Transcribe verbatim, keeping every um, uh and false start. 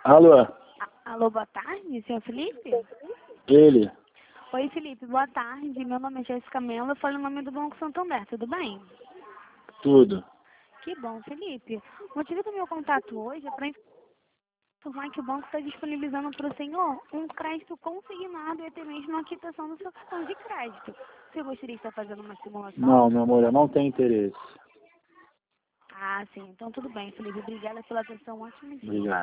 Alô? A- Alô, boa tarde, senhor Felipe? Ele? Oi, Felipe, boa tarde. Meu nome é Jéssica Mello, eu falo em nome do Banco Santander, tudo bem? Tudo. Que bom, Felipe. O motivo do meu contato hoje é para informar que o banco está disponibilizando para o senhor um crédito consignado e até mesmo uma quitação do seu cartão de crédito. Você gostaria de estar fazendo uma simulação? Não, meu amor, eu não tenho interesse. Ah, sim. Então tudo bem, Felipe. Obrigada pela atenção. Ótimo dia. Obrigado.